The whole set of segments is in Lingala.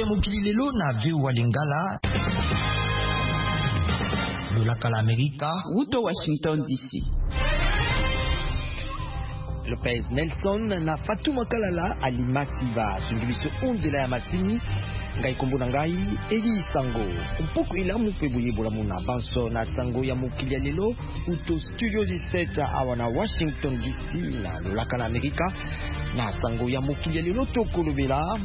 ya mokili lelo na VOA Lingala. Lolaka la Amerika. Uto Washington DC. Lopez Nelson na Fatuma Kalala alimasiva sungibiso onzela ya masini ngai kombo na ngai Eli Sango mpuku ila mupebuye bola muna banso na sango ya mokili ya lelo uto studio 17 awa na Washington DC na lolaka la Amerika na sango ya mokili ya lelo tokolobela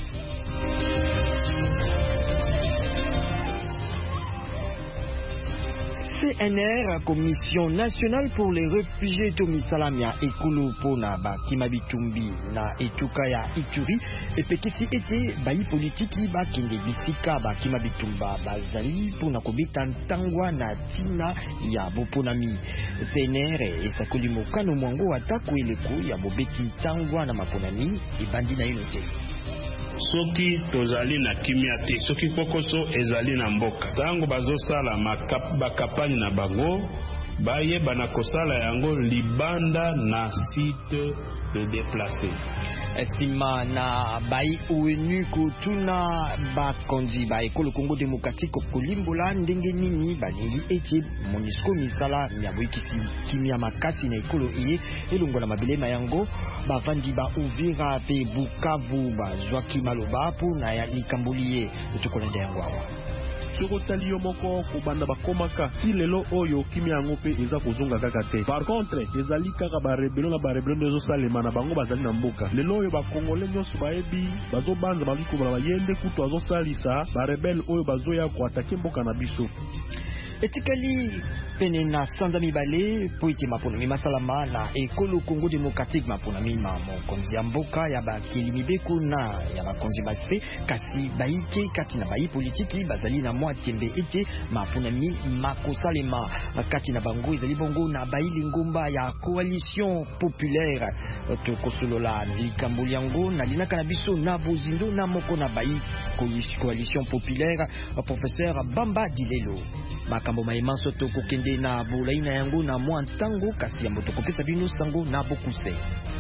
CNR, Commission nationale pour les réfugiés Tomisalamia ekulu pona ba kimabitumbi na etuka ya Ituri epekisi ete bayi politiki ba kende bisika ba kimabitumba bazali pona kobeta ntangwa na tina ya boponami. CNR esakoli mokano mwango atako eleko ya bobeti ntangwa na maponami ebandi na yote. Soki tozali na kimia te soki kokoso ezali na mboka tango bazosala bakampagne na bango bayeba na kosala yango libanda na site de déplacé. Estima na bai ONU kutuna bakonzi ba ekolo Congo démocratique kolimbola ndenge nini balingi eti MONUSCO misala ya boikisi kimia makasi na ekolo iye elongo na mabelema yango bavandi ba Uvira pe Bukavu ba Joaquim Maloba po na ya likambuliye tukolende yango awa. Tokotali moko kobanda bakomaka ilelo oyo kimia yango pe eza kozonga kaka te. Par contre ezali kaka ba rebellion na ba rebellion ezo salema na bango bazali na mboka. Lelo oyo ba Congolais nyonso baebi bazobanza baliko bala bayende kutu azosalisa ba rebelle oyo bazoya ko atake mboka na biso. Etikali pene na sanza mibale po ite maponami masalama na ekolo Congo démocratique maponami mokonzi ya mboka ya bakeli mibeku na ya bakonzi base kasi baike kati na bayi politiki bazali na mwa tembe ete maponami makosalema kati na bango ezali bongo na bayi lingomba ya coalition populaire tokosolola likambo yango na linaka na biso na bozindo na moko na bayi coalition populaire professeur Bamba Dilelo. Makambo maimanso tokokende na bolaina yango na mwa ntango kasi yambo tokopesa bino sango na bokuse.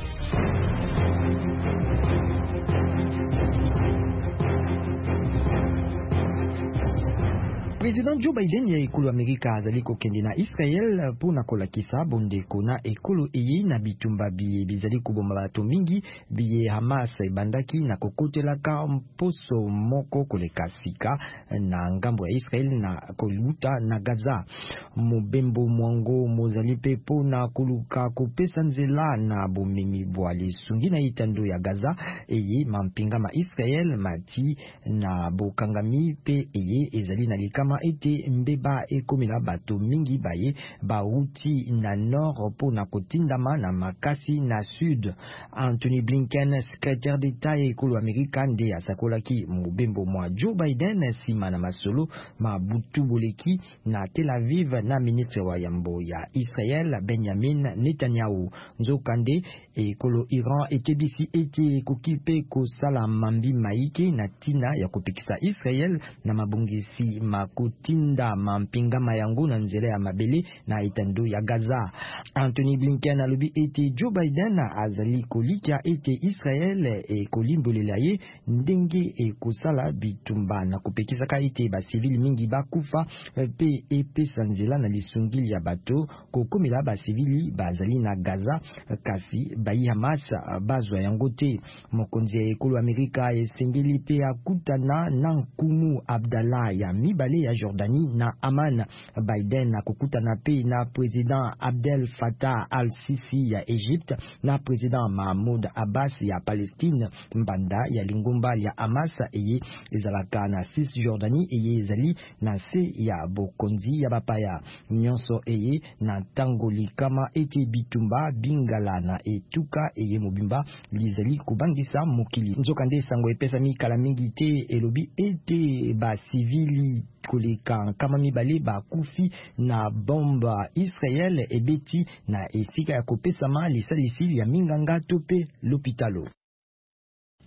President Joe Biden ya ekolo Amerika azali kokende na Israel pona kolakisa bondeko na ekolo eye na bitumba biye bizali kuboma bato mingi biye Hamas ebandaki na kokotelaka mposo moko koleka sika na ngambo ya Israel na koluta na Gaza. Mobembo mwango mozali pe pona koluka kopesa nzela na bomemi bwali sungi na itando ya Gaza eye mampinga ma Israel mati na bokangami pe eye ezali na likama ete mbeba ekomela bato mingi baye bauti na nord po na kotindama na makasi na sud. Anthony Blinken, secrétaire d'État ekolo Amerika nde asakolaki mobembo mwa Joe Biden sima na masolo mabutu boleki na Tel Aviv na ministre wa yambo ya Israel Benjamin Netanyahu. Nzokande ekolo Iran ekebisi ete kokipe kosala mambi maike na tina ya kopekisa Israel na mabongisi makotinda mampinga mayango na nzela ya mabele na itando ya Gaza. Anthony Blinken alobi ete Joe Biden azali kolikia ete Israel ekolimbolela ye ndenge ekosala bitumba na kopekisaka ete basivili mingi bakufa pe epesa nzela na lisungili ya bato kokomela basivili bazali na Gaza kasi bayi Hamas bazwa yango te. Mokonzi ya ekolo Amerika esengeli pe akutana na nkumu Abdallah ya mibale ya Jordani na Amman. Biden akukutana pe na president Abdel Fattah al-Sisi ya Egypte na president Mahmoud Abbas ya Palestine mbanda ya lingomba ya Hamas eye ezalaka na Cisjordanie eye ezali na se ya bokonzi ya bapaya nyonso eye na tango likama ete bitumba bingala na etuka eye mobimba lizali kubangisa mokili. Nzokande sango epesa mikala mingi te elobi ete ba civili koleka kama mibale bakufi na bomba Israel ebeti na esika ya kopesa ma lisalisi ya minganga tope l'hôpitalo.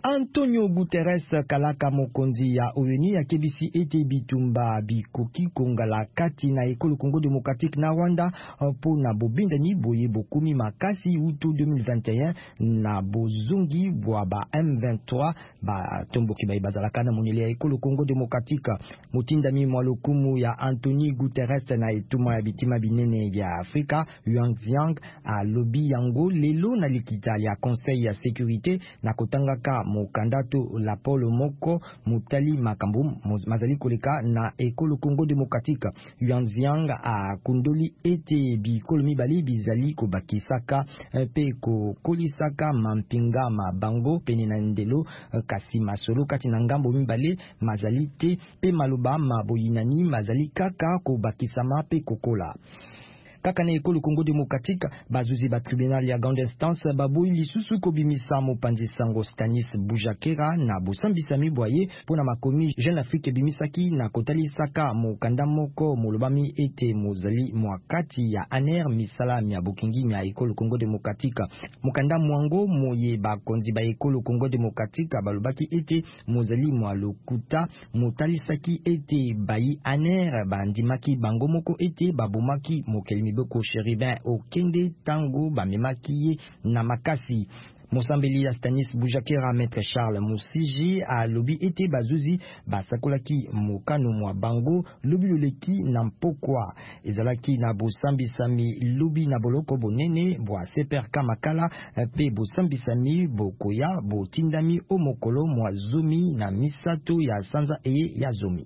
Antonio Guterres kalaka mokonzi ya ONU ya kebisi ete bitumba bikoki kongala kati na ekolo Congo Démocratique na Rwanda po na bobindani boye bokumi makasi utu 2021 na bozungi bwa ba M23 ba tomboki ba bazalaka na monele ya ekolo Congo Démocratique. Mutindami mwa lokumu ya Antonio Guterres na etuma ya bitima binene ya Afrika Yuan Xiang a lobby yango lelo na likita ya Conseil ya Sécurité na kotangaka mokandato la polo moko mutali makambu mazali koleka na ekolo Congo Démocratique. Yuan Xiang a kundoli ete bikolo mibali bizali kobakisaka pe kolisaka mampinga mabango pene na ndelo kasi masolo kati na ngambo mibale mazali te pe maloba maboyinani mazali kaka kobakisama pe kokola. Kaka na ekolo Congo Démocratique bazuzi ba tribunal ya grande instance baboyi lisusu kobimisa mopanzi sango Stanis Bujakera na bosambisami boye pona makomi Jeune Afrique bimisaki na kotalisaka mokanda moko molobami ete mozali mwakati ya aner misala ya bokingi ya ekolo Congo Démocratique. Mokanda mwango moye bakonzi ba ekolo Congo Démocratique balobaki ete mozali mwa lokuta motalisaki ete bayi aner bandimaki bango moko ete babomaki mokelimi boko Chéribin Okende tango bamemaki na makasi. Mosambeli ya Stanis Bujakera Maître Charles Musiji a lobi ete bazuzi basakolaki mokano mwa bango lobi loleki na mpokwa ezalaki na bosambisami lobi na boloko bonene bwa seperka makala pe bosambisami bokoya botindami omokolo mwa zomi na misato ya sanza eye ya zomi.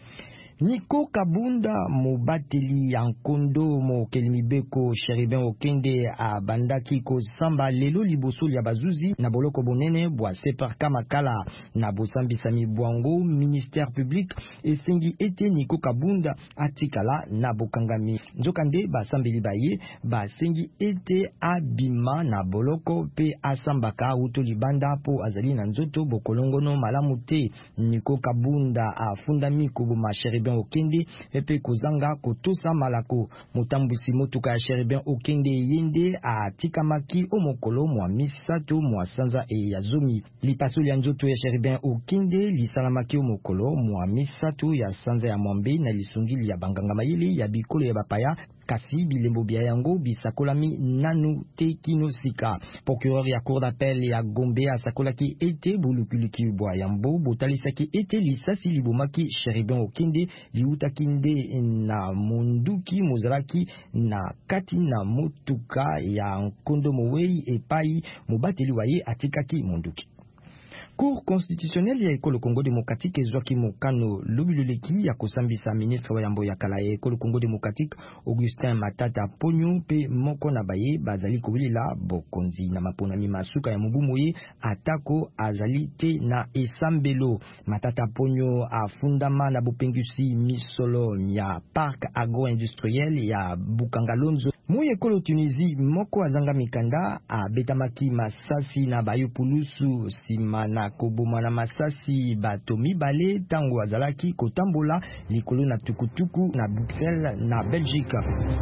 Niko Kabunda mobateli ya nkondo mokelimi beko Chéribin Okende a bandaki ko samba lelo liboso ya bazuzi na boloko bonene bwa seperka makala na bosambisami bwango ministère public esengi ete Niko Kabunda atikala na bokangami nzokande basambeli baye basengi ete abima na boloko pe asambaka uto libanda po azali na nzoto bokolongono malamu te. Niko Kabunda afundami kubuma Chéribin Okende epe kozanga kotosa malako motambusi motuka ya Chéribin Okende yende a tikamaki omokolo mwa misato mwa sanza ya zomi. Lipasoli ya nzoto ya Chéribin Okende lisalamaki omokolo mwa misato ya sanza ya mwambe na lisungili ya banganga mayele ya bikolo ya bapaya kasi bilembo bia yango bisakolami nanu te kino sika. Procureur ya cour d'appel ya Gombe asakolaki ete bulukuliki bwa yambo botalisaki ete lisasi libomaki Chéribin Okende liutaki nde na munduki mozalaki na kati na motuka ya nkondo mowei epai mobateli waye atikaki munduki. Cour constitutionnelle ya ekolo Congo Démocratique ezwaki mokano lobiloleki ya kosambisa ministre wa yambo ya kala ya ekolo Congo Démocratique Augustin Matata Ponyo pe moko na baye bazali kowilela bokonzi na maponami masuka ya mubumu ye atako azali te na esambelo. Matata Ponyo afundama na bopengusi misolo ya parc agro-industriel ya Bukangalonzo mu ekolo Tunisie moko azanga mikanda abetamaki masasi na bayo pulusu simana koboma na masasi bato mibale tango azalaki kotambola likolo na tukutuku na Bruxelles na Belgique.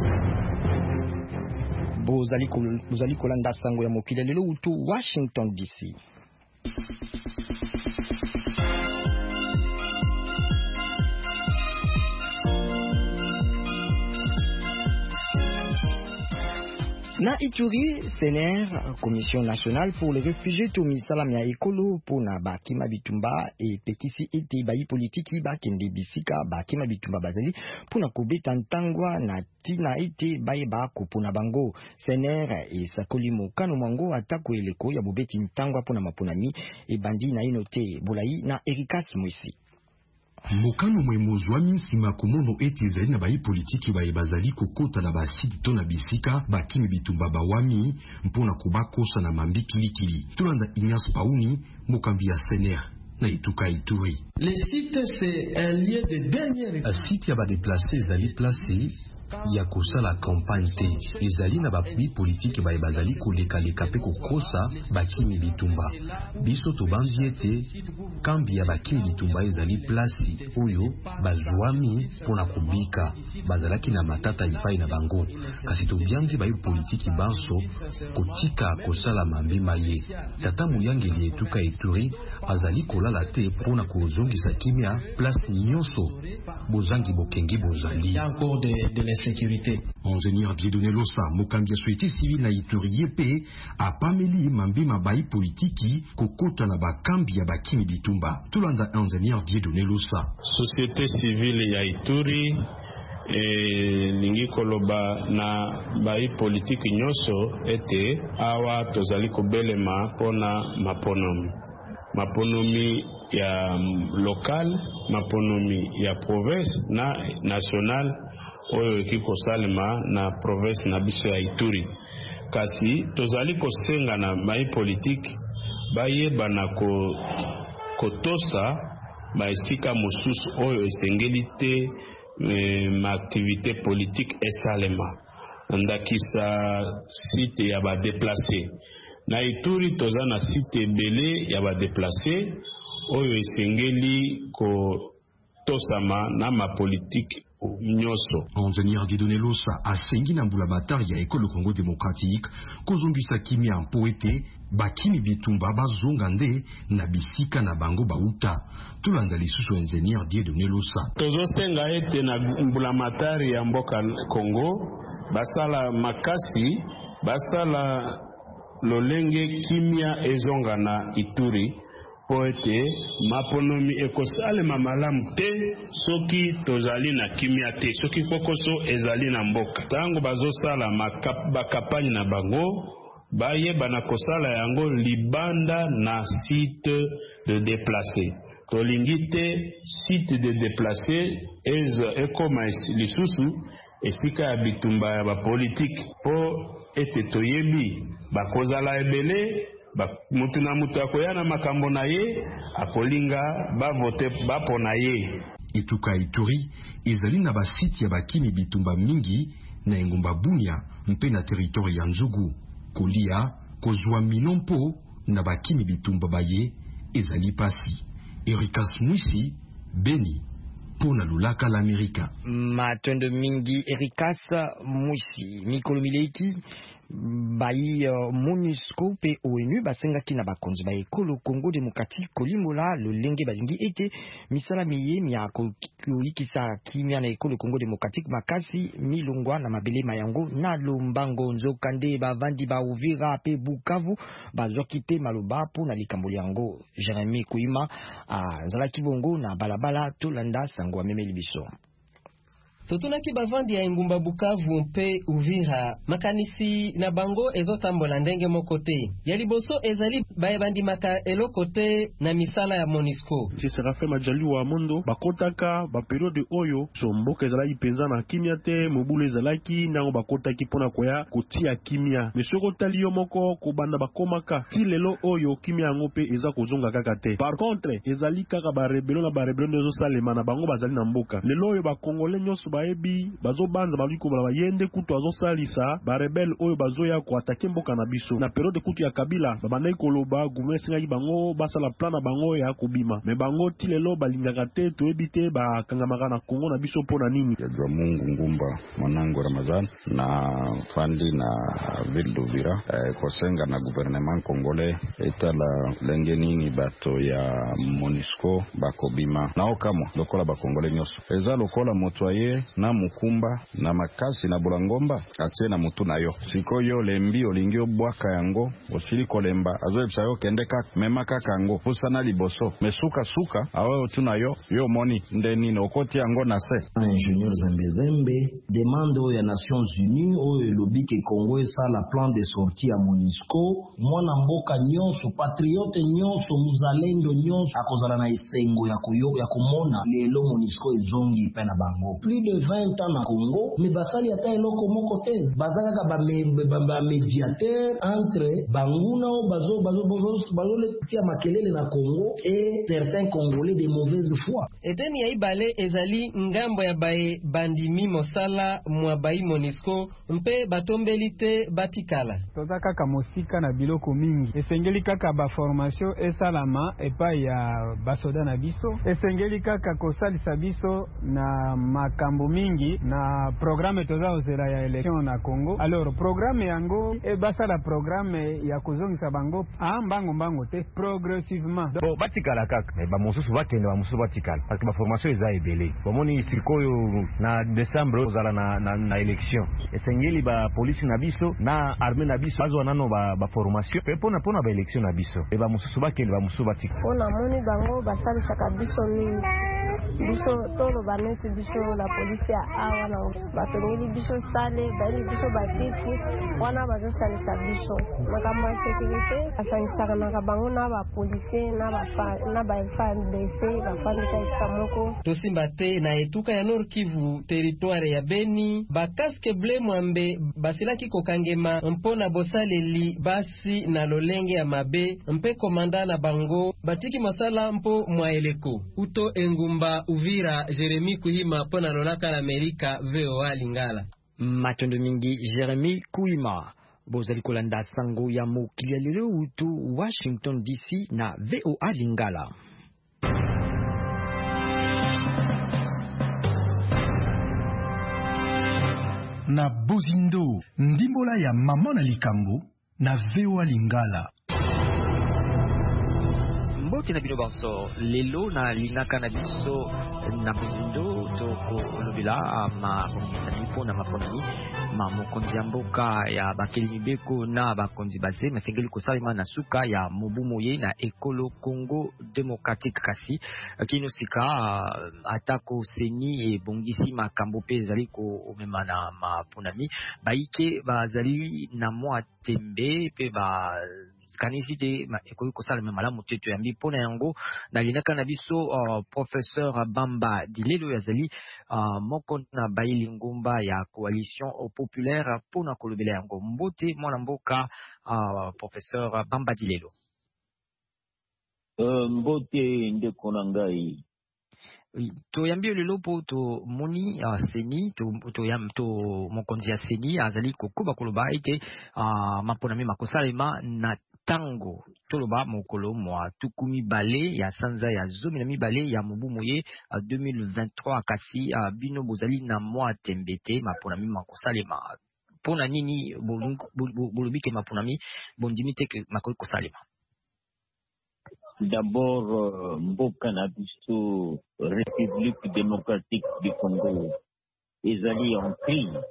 Bozali kolanda sango ya mokili lelo utu Washington DC. Na Ituri, CNR, Commission nationale pour les réfugiés to misalam ya ekolo pona bakima bitumba e pekisi ete bayi politiki bakende bisika bakima bitumba bazali pona kobeta ntangwa na tina ete baye bako pona bango. CNR e sakoli mokano mwango atako eleko ya bobeti ntangwa pona maponami e bandi na inote bolai na Erikas Mwisi. Mokano mwemozwami sima kumono eti ezali na bayi politiki baye bazali kokota na basidi to na bisika bakimi bitumba bawami mpona kubakosa na mambi kilikili. Tulanda Ignace Pauni mokambi ya CNR na Ituka Ituri. Les sites c'est un lieu de dernière. A site ya ba déplacé ezali placé ya kosala campagne te. Ezali na babi politique baye bazali koleka pe kokosa bakimi bitumba. Biso tobandi ete kambi ya bakimi bitumba ezali plasi oyo bazwami pona kubika bazalaki na matata ipai na bango. Kasi tobiangi baye politique banso kotika kosala mambima ye. Tata Muyangeli Etuka Ituri azali kolala te pona kozongisa kimia place nyonso bozangi bokengi bozali. De l'insécurité. Ingénieur Dieudonné Losa mokambi ya société civile na Ituri yepe apameli mambima bayi politiki kokota na bakambi ya bakimi bitumba. Tulanda ingénieur Dieudonné Losa. Société civile ya Ituri lingi koloba na bayi politiki nyonso ete awa tozali kobelema pona maponomi ya local, maponomi ya province na national oyo ekikosalema na province na biso ya Ituri. Kasi tozali kosenga na bayi politiki bayeba na kotosa baesika mosusu oyo esengeli te ma activité politique esalema ndakisa site ya ba déplacé. Na Ituri toza na site ebele ya ba déplacé oyo esengeli kotosama na ma politique nyoso. Ingénieur Dieudonné Losa asengi na mbulamatari ya ekolo Congo démocratique kozongisa kimia mpo ete bakimi bitumba bazonga nde na bisika na bango bauta. Tulanda lisusu ingénieur Dieudonné Losa. Tozosenga ete na mbulamatari ya mboka Congo basala makasi, basala lolenge kimia ezonga na Ituri poete maponomi ekosalema malamu te soki tozali na kimia te, soki kokoso ezali na mboka. Tango bazosala bakampagne na bango bayeba na kosala yango libanda na site de déplacé. Tolingi te site de déplacé ekoma lisusu esika ya bitumba ya bapolitiki po ete toyebi bakozala ebele mutu na mutu akoya na makambo na ye akolinga bavote bapo na ye. Etuka Ituri ezali na basiti ya bakimi bitumba mingi na engumba Bunia mpe na territoire ya Nzugu. Kolia kozwa minompo na bakimi bitumba baye ezali pasi. Erikas Mwisi, Beni, pona lulaka l'Amerika. Matondo mingi Erikas Mwisi, Mikolo Mileki bayi MONUSCO pe ONU basenga kina bakonzi ba ekolo Congo démocratique kolingola lolenge balingi ete misala miye mya kolikisa kimia na ekolo Congo démocratique makasi milongwa na mabele mayango na lombango nzokande bavandi ba Uvira pe Bukavu bazoki pe maloba po na likambo yango. Jeremy Kuima zalaki bongo na balabala tolanda sango memeli biso. Totunaki bavandi ya engumba Bukavu mpe Uvira makanisi na bango ezotambola ndenge mokote ya liboso ezali bayebandi maka elokote na misala ya MONUSCO. Si Serafin Majali wa Mondo bakotaka ba periode oyo so mboka ezalaki penza na kimia te mobulu ezalaki nango bakotaki pona koya kotia kimia mesoko tali yo moko kobanda bakomaka ti lelo oyo kimia yango pe eza kozonga kaka te. Par contre ezali kaka ba rebelo na ba rebelo ndezo salema na bango bazali na mboka lelo oyo ba Congolais nyonso baebi bazobanza baliko bala bayende kutu azosalisa ba rebel oyo bazoya ko atake mboka na biso na periode kutu ya Kabila babandai koloba gouvernement singaki bango basala plan na bango ya kobima me bango ti lelo balingaka te toyebi te bakangamaka na Kongo na biso pona nini. Yadwa Mungu Ngumba Mwanango Ramazan na fandi na ville d'Uvira kosenga na gouvernement congolais etala lenge nini bato ya MONUSCO bakobima na okamo lokola ba Congolais nyoso eza lokola motoye na mukumba na makasi na bulangomba atie na mutu na yo sikoyo lembi olingi obwaka yango osili kolemba azoyebisa yo kende kaka mema kaka yango pusana liboso mesuka suka awe otu na yo yo moni ndeni na okoti yango na se. Ingénieur Zembezembe demande ya Nations Unies oyo lobi ke Congo esala plan de sortie ya MONUSCO mwana mboka nyonso patriote nyonso muzalendo nyonso akozala na esengo ya komona lelo MONUSCO ezongi pe na bango. Plus de 20 ans na Congo, mais basali ata eloko moko te. Bazaka ba médiateur entre banguna o bazo le tia makelele na Congo et certains Congolais de mauvaise foi. Eteni ya ibale ezali ngambo ya bae bandimi mosala mwa bai Monisco mpe batombeli te batikala. Toza kaka mosika na biloko mingi. Esengeli kaka ba formation esalama epai ya basoda na biso. Esengeli kaka kosalisa biso na makambo mingi na programme toza ozela ya election na Congo. Alors programme yango basala programme ya kozongisa bango mbango te progressivement. Bon batikala kaka ba mosusu bakende ba mosusu batikala parce que ba formation eza ebele. Bomoni sikoyo na December ozala na election. Esengeli ba police na biso na armée na biso azo nano ba formation pe pona ba election na biso. Ba mosusu bakende ba mosusu batikala. Pona moni bango basalisaka biso mingi. Biso tolo baneti biso la police ya awa na batongeli biso sale bali biso batiki wana bazosalisa biso makambo ya sécurité asanisaka na bango na ba police na ba FARDC bafandika esika moko. Tosimba te na etuka ya Nord Kivu territoire ya Beni ba casque bleu mwambe basilaki kokangema mpona bosaleli basi na lolenge ya mabe mpe komanda na bango batiki masala mpo mwa eleko uto engumba Uvira Jeremy Kuhima pona lolaka la Amerika VOA Lingala. Matondo mingi Jeremy Kuhima. Bozali kolanda sango ya mokili ya lelo utu Washington DC na VOA Lingala. Na Bozindo, ndimbola ya mama na likambo na VOA Lingala. Mbote na bino banso lelo na lingaka na biso na Bozindo to lobela ma komisani pona maponani ma mokonzi ya mboka ya bakeli mibeko na bakonzi base masengeli kosalema na suka ya mobumoye na ekolo Congo Democratique kasi kino sika atako seni e bongisi makambo pe zali ko omema na maponami baike bazali na mwa tembe pe ba kanifite ekoki kosalema malamu teto yambi pona yango na linaka na biso professeur Bamba Dilelo yazali moko na baili ngumba ya coalition populaire pona kolobela yango mbote mwana mboka professeur Bamba Dilelo. Mbote ndeko na ngai to yambi lelo po to moni seni to mokonzi ya seni azali kokuba koloba ete maponami makosalema na tango toloba mokolo mwa tukumi bale ya sanza ya zomi na mibale ya mobumoye 2023 kasi bino bozali na mwa tembete maponami makosalema pona nini bolobike maponami bondimi te makoki kosalema. D'abord, mboka na biso République démocratique du Congo ezali en crise.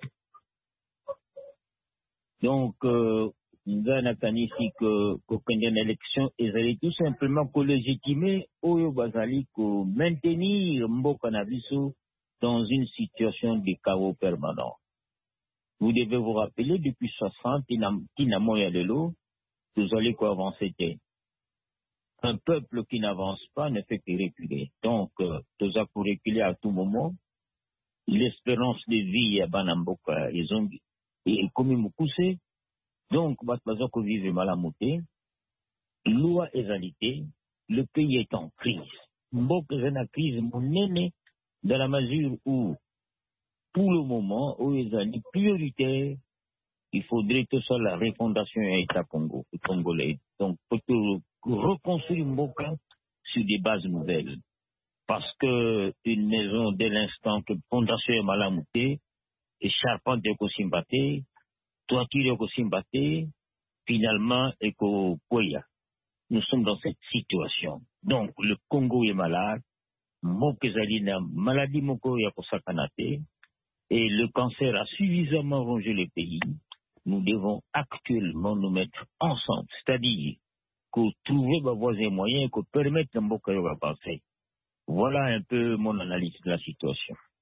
Donc, ngana kanisi kokende na élection ezali tout simplement ko légitimer oyo bazali ko maintenir mboka na biso dans une situation de chaos permanent. Vous devez vous rappeler depuis 60 tina moya lelo nous allons ko avancer. Un peuple qui n'avance pas ne fait que reculer. Donc, tous pour reculer à tout moment. L'espérance de vie à Banamboka est comme une poussée. Donc, Batbazoko vive malamouté. Loi égalité. Le pays est en crise. Mboka est en crise, mon aîné, dans la mesure où, pour le moment, où ils sont prioritaires, il faudrait que ce soit la refondation à l'État congolais. Donc, pour reconstruire Mboka sur des bases nouvelles. Parce que une maison, dès l'instant que fondation est malamouté, et charpente est kosimbaté, toiture est kosimbaté, finalement, est koya. Nous sommes dans cette situation. Donc, le Congo est malade, Mboka Zalina, maladie Moko Yakosakanate, et le cancer a suffisamment rongé le pays. Nous devons actuellement nous mettre ensemble, c'est-à-dire que trouver ma voie et moyens que permettre Mboka Yoga passer. Voilà un peu mon analyse de la situation.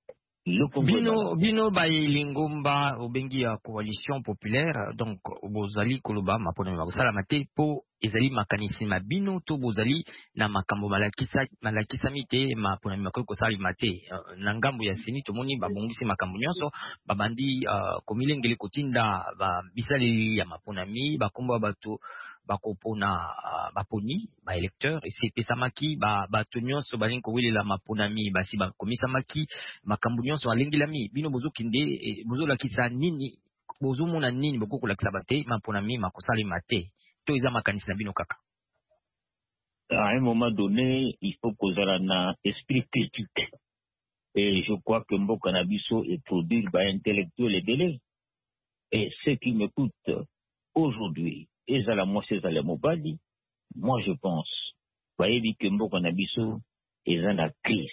Bino Lingomba Obengi ya coalition populaire donc bozali koloba mapona makosala mate po ezali makanisi mabino to bozali na makambo malakisa mite mapona makoko kosala mate na ngambo ya sini tomoni babongisi makambo nyonso babandi komilengele kotinda ba bisaleli ya maponami bakomba bato bakopona baponi ba électeur esepesamaki bato nyonso balingi kowelela maponami basi bakomisamaki makambo nyonso alengilami bino bozokinde bozolakisa nini bozomona nini bokokolakisa bate maponami makosalema te to eza makanisi na bino kaka. À un moment donné, il faut causer un esprit critique. Et je crois que Mboka Nabiso est produit par intellectuel et délai. Et ceux qui m'écoutent aujourd'hui, Ezala Mosezala Mobali, moi je pense, que Mboka Nabiso est en crise.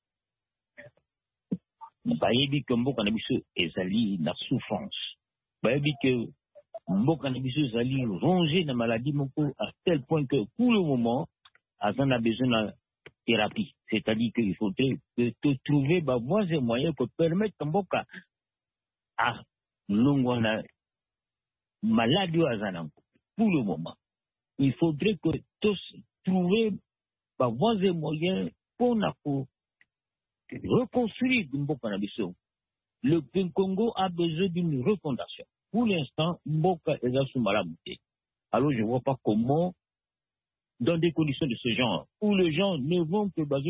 Que Mboka Nabiso est en souffrance. Que Mboka Nabiso est rongé dans la maladie à tel point que pour le moment, Azan a besoin de thérapie. C'est-à-dire qu'il faudrait te trouver voies et moyens pour permettre Mboka à l'ongwana maladie Azan. Pour le moment, il faudrait que tous trouver voies et moyens pour reconstruire Mboka Nabiso. Le Congo a besoin d'une refondation. Pour l'instant, Mboka est sous maladie. Alors je ne vois pas comment, dans des conditions de ce genre, où les gens ne vont que parce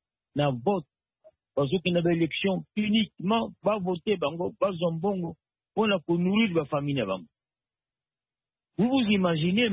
qu'ils n'ont élection uniquement, pas voter, pas zombongo, pour nourrir la famille. Vous vous imaginez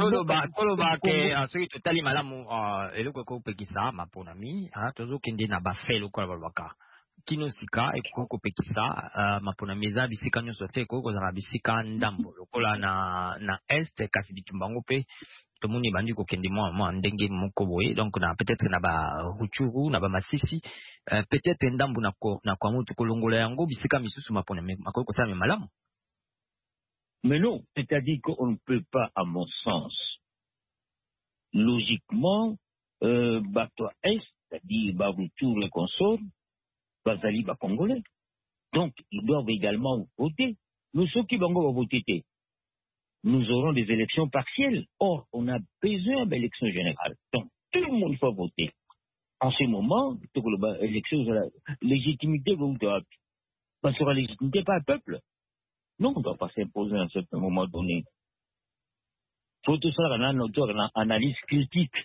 soki totali malamu eloko ekopekisa maponami tozokende na bafe lokola balobaka kino sika ekoki kopekisa maponami eza bisika nyonso te ekoki kozala bisika ndambo lokola na este kasi bitumba yango mpe tomoni ebandi kokende mwa ndenge moko boye donc na peut-être na baruchuru na bamasisi peut-être ndambo na kwa mutu kolongola yango bisika misusu maponami makoki kosala malamu. Mais non, c'est-à-dire qu'on ne peut pas, à mon sens, logiquement, Bato Est, c'est-à-dire Baroutour et consorts, Bazali Congolais. Donc, ils doivent également voter. Nous, ceux qui vont voter, nous aurons des élections partielles. Or, on a besoin d'élections générales. Donc, tout le monde faut voter. En ce moment, l'élection, la légitimité, parce que la légitimité par le peuple. Non, on ne doit pas s'imposer à un certain moment donné. Il faut tout ça dans analyse critique.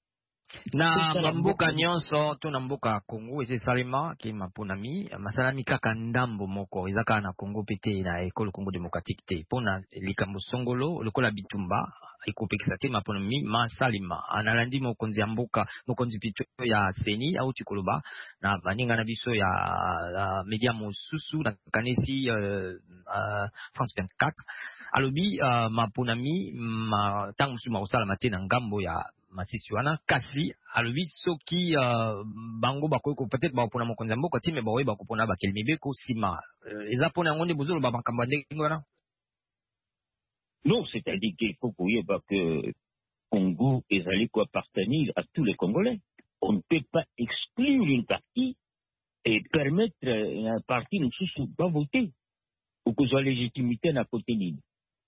Na mboka nyonso to na mboka Congo esalema ke maponami masalami kaka ndambo moko ezaka na Congo pete na ekolo Congo démocratique te pona likambo songolo lokola bitumba ekopekisa te maponami masalima analandi mokonzi ya mboka mokonzi pito ya seni au tikoloba na baninga na biso ya media mosusu na kanisi France 24 alobi maponami tangu musu makosala mate na ngambo ya masisi wana kasi alobi soki bango bakoki peut-être bakopona mokonzi ya mboka ti me baoye bakopona bakelemi beko sima eza mpona yango nde bozoloba makambo ya ndenge wana. Non, c'est-à-dire qu'il faut que Congo ezali appartenir à tous les Congolais. On ne peut pas exclure une partie et permettre un parti de pas voter ou que soit légitimité na côté nini.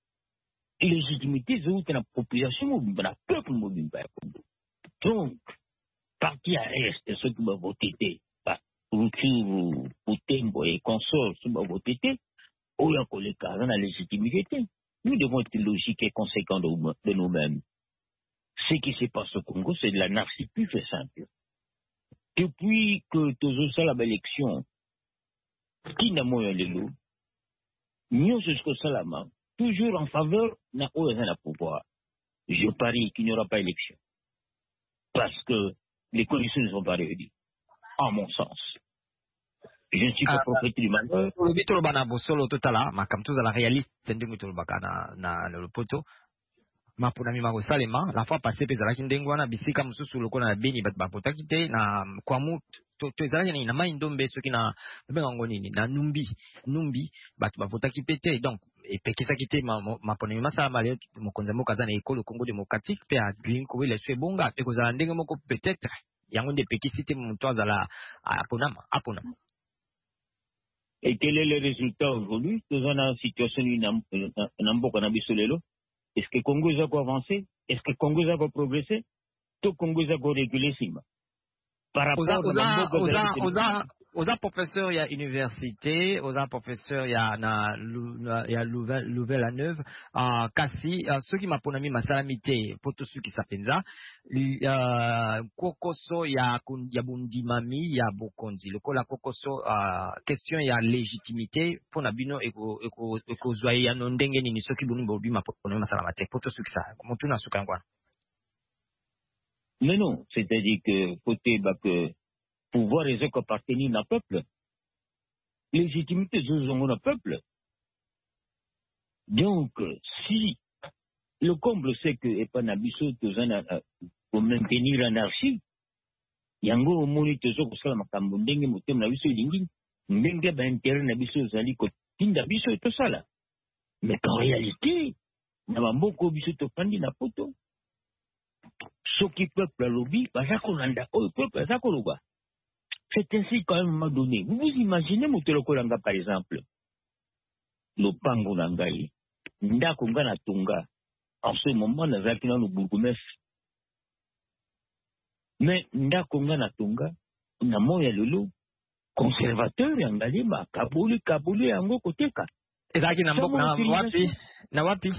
Légitimité, c'est la population, la peuple mobile. Donc, parti à Est, ceux qui vont voter, Rutshuru, Poutembo et consorts, ceux qui vont voter, ou encore les cas, dans la légitimité. Nous devons être logiques et conséquents de nous-mêmes. Ce qui se passe au Congo, c'est de l'anarchie plus simple. Depuis que tous ça la élection, qui n'a moins les loups, nous, jusqu'au Salama, toujours en faveur d'un OSN à pouvoir. Je parie qu'il n'y aura pas élection. Parce que les conditions ne sont pas réunies. En mon sens. Je ne suis pas prophète du malheur. Maponami makosalema la fois passée pezalaki ndenge wana bisika mosusu lokola na beni bato bapotaki te na kwamu to ezalaki nini na mai ndombe soki na benga ngo nini na numbi bato bapotaki pe te donc epekisaki te maponami masalama leo mokonzi moko aza na ekolo Congo démocratique pe alingi kowela so ebonga pe kozala ndenge moko peut-être yango nde epekisi te moto azala aponama. Et quel est le résultat aujourd'hui? Dans une situation est-ce que Congo a avancé? Est-ce que Congo a progressé? Tout Congo a réguler Sima. Par rapport aux professeurs, il y a université, aux professeurs, il y a Louvain-la-Neuve, Kassi, ceux qui m'ont mis ma salamité, pour tous ceux qui s'appellent ça, Kokoso, il y a Bundimami, il y a Bokonzi. Le coup, la Kokoso, question, il y a légitimité, pour Nabino et Kozouaï, il y a Nondengeni, ceux qui m'ont mis ma salamité, pour tous ceux qui s'appellent, mon tour n'a souka quoi. Mais non, c'est-à-dire que, côté, que, pouvoir les appartenir à peuple. Légitimité, c'est un peuple. Donc, si le comble c'est que Epanabiso, pour maintenir l'anarchie, yango monitezo kusala makambo ndenge motema na biso ilingi ndenge ba intérêt na biso zali ko tinda biso to sala. Mais en réalité, na bamboko biso to pandi na poto. Soki peuple lobby, bazako landa, peuple bazako loba. C'est ainsi qu'à un moment donné, vous vous imaginez Moutolokolanga par exemple, le Pango Nangaï, Ndakonga Natunga, en ce moment, nous avons le bourgmestre. Mais Ndakonga Natunga, nous avons le conservateur, Yangali, Kabouli, Yango Koteka. Et ça qui n'a pas Nawapi.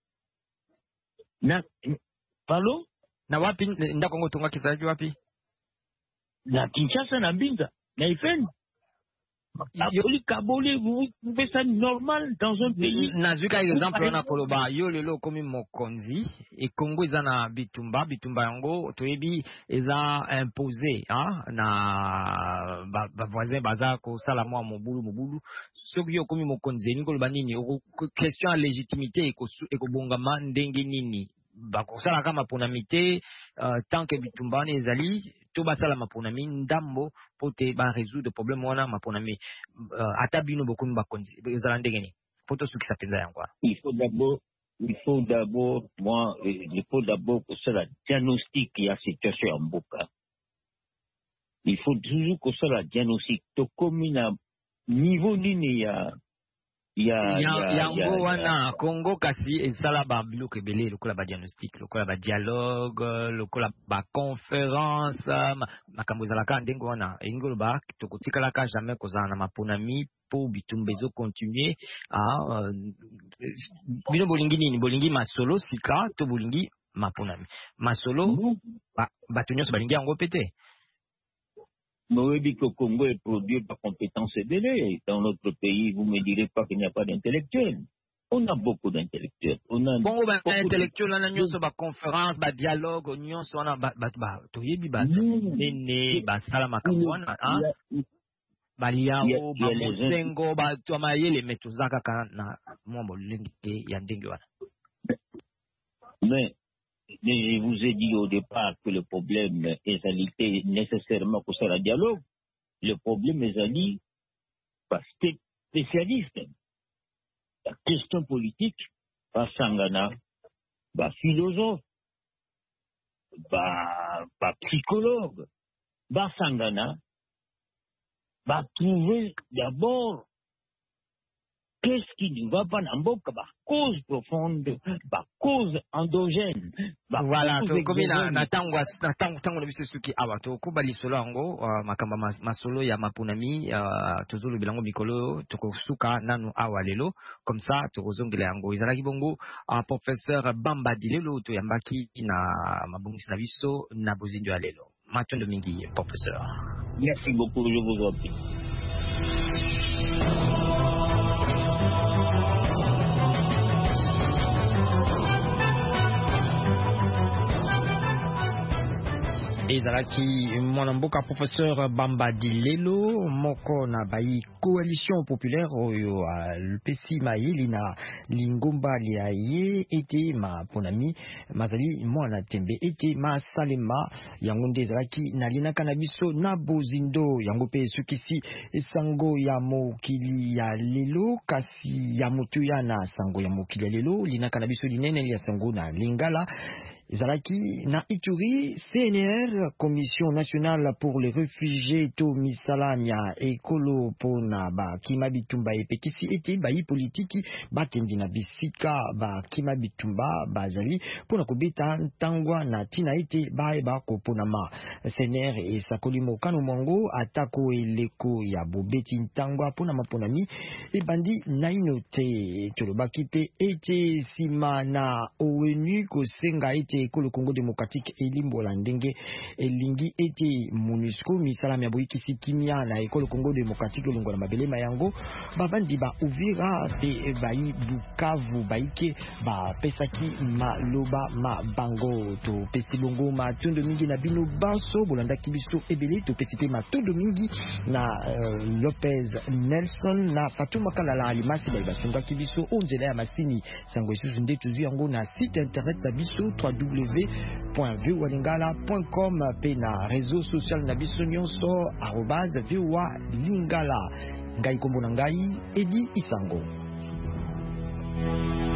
Pardon? Nawapi, Ndakongo Tunga qui s'agit Wapi. Na Kinshasa na Binza, na Ifen. Kaboli, vous faites ça normal dans un pays. Nazuka exemple on a poloba yo lelo komi mokonzi et Congo izana bitumba yango toyebi eza imposé na ba voisin baza ko sala mwa mobulu soki yo komi mokonzi ni koloba nini question ya légitimité eko bongama ndenge nini bakosala kama ponamité tant que bitumbani ezali to basala maponami ndambo pote ba résoudre problème wana maponami atabino bokomi bakonzi ezala ndenge ni poto suki sapenza yango. Il faut d'abord que cela diagnostic ya situation ya mboka. Il faut toujours que cela diagnostic to komi na niveau nini ya yango wana Congo kasi ezala ba biloko ebele lokola ba diagnostic lokola ba dialogue lokola ba conférence makambo ezalaka ndenge wana engolo ba tokotikalaka jamais kozala na maponami po bitumba ezo continuer bino bolingi nini bolingi masolo sika to bolingi maponami masolo bato nyonso balingi yango pete. Moebi que Congo est produit par compétences délais. Dans notre pays, vous ne me direz pas qu'il n'y a pas d'intellectuels. On a beaucoup d'intellectuels. Bon, intellectuels, on a une conférence, un dialogue, on a toyebi nene, salama kabwana, baliao, bamosengo, tuamaye metuzaka kana mwambo lingi ya ndenge wana. Mais je vous ai dit au départ que le problème est nécessairement pour ça le dialogue. Le problème est parce que spécialiste. La question politique, pas sangana, pas philosophe, pas psychologue, pas sangana, va trouver d'abord qu'est-ce qui ne va pas dans beaucoup, cause profonde, cause endogène. Voilà, comme na tango na biso suki awa to ko bali solo ango makamba masolo ya mapunami tozolo bilango bikolo to ko suka nanu awa lelo comme ça to kozongela yango izalaki bongo professeur Bamba Dilelo to yambaki na mabungisi na biso na bozindo ya lelo matondo mingi professeur. Merci beaucoup, je vous en prie. ezalaki mwana mboka professeur Bamba Dilelo moko na bai coalition populaire oyo pesi mayeli na lingomba lia ye ete ma ponami mazali mwana tembe ete masalema yango nde ezalaki na linaka na biso na bozindo yango pe sukisi esango ya mokili ya lelo kasi ya motu ya na sango ya mokili ya lelo linaka na biso linene ya sango na lingala Zalaki na Ituri, CNR, Commission nationale pour les réfugiés to misalamia ekolo pona ba kima bitumba epekisi ete bayi politiki bakendi na bisika ba kima bitumba bazali pona kobeta ntangwa na tina ete bae ba kopona ma. CNR e sakoli mokano mongo atako eleko ya bobeti ntangwa pona maponami ebandi naino te tolobaki pe ete sima na ONU kosenga ete ekolo Congo démocratique elimbola ndenge elingi ete MONUSCO misala ya boyikisi kimia na ekolo Congo démocratique elongola mabelema yango babandi ba Uvira pe bayi Bukavu bayike ba pesaki maloba ma bango to pesi bongo matondo mingi na bino banso bolanda kibiso ebele to pesi pe matondo mingi na Lopez Nelson na Fatuma Kalala alimasi bayi basunga kibiso onzela ya masini sango isusu nde tuzu yango na site internet na biso www.voalingala.com pe na réseau social na biso nyonso @voalingala. Ngai kombo na ngai Edi Isango.